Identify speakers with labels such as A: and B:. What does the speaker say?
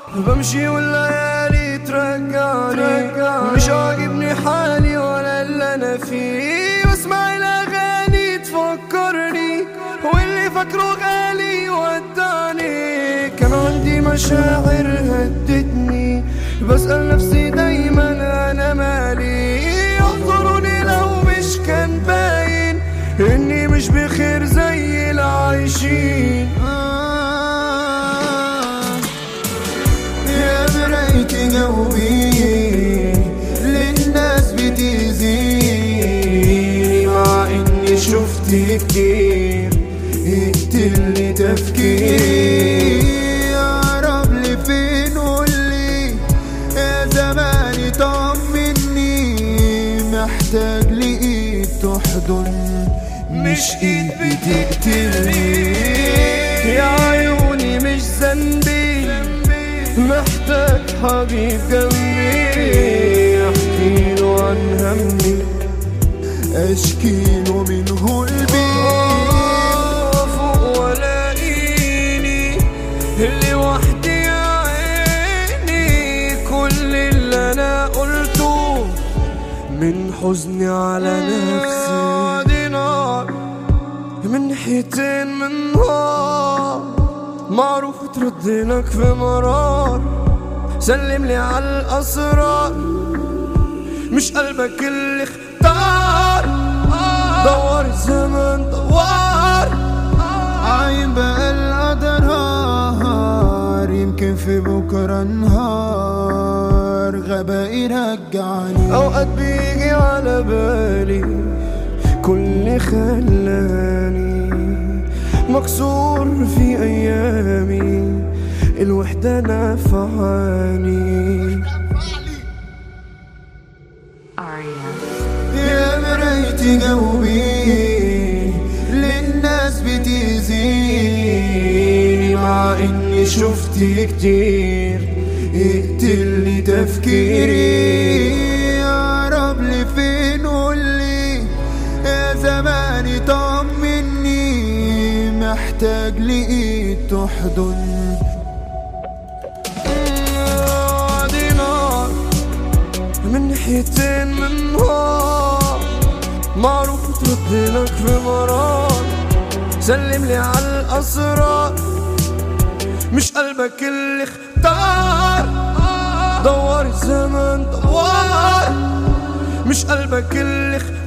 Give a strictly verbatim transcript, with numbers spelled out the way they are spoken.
A: بمشي والليالي ترجعني، مش عاجبني حالي ولا اللي انا فيه. بسمع الاغاني تفكرني واللي فاكره غالي ودعني. كان عندي مشاعر هدتني، بسأل نفسي دايما انا مالي. يحضرني لو مش كان باين اني مش بخير زي العايشين.
B: قلبي للناس بتأذيني، مع اني شفت كتير يقتلني تفكيري. يا رب لي فين قولي، يا زماني طمني، محتاج لإيد تحضن مش ايد بتقتلني.
A: يا عيوني مش ذنبي، محتاج حبيب جنبي. احكيله عن همي،
B: اشكيله من قلبي.
A: فوق ولاقيني لوحدي يا عيني. كل اللي انا قلته من حزني على نفسي. دي نار من ناحيتين من نار، معروف تردلك في مرار. سلم لي على الأسرار، مش قلبك اللي اختار. دوار الزمن دوار،
B: عايم بقى القدر هار. يمكن في بكرة نهار غباء يرجعني.
A: أوقات بيجي على بالي كل خلاني مكسور في أيامي، الوحدة نفعاني.
B: يا مرايتي قلبي للناس بتأذيني، مع اني شفت كتير يقتلني تفكيري. يا رب لي فين قولي، يا زماني طمني، محتاج لإيد تحضن.
A: دي نار من ناحيتين من نار، معروف تردلك في مرار. سلم لي على الأسرار، مش قلبك اللي اختار. دوار الزمن دوار، مش قلبك اللي اختار.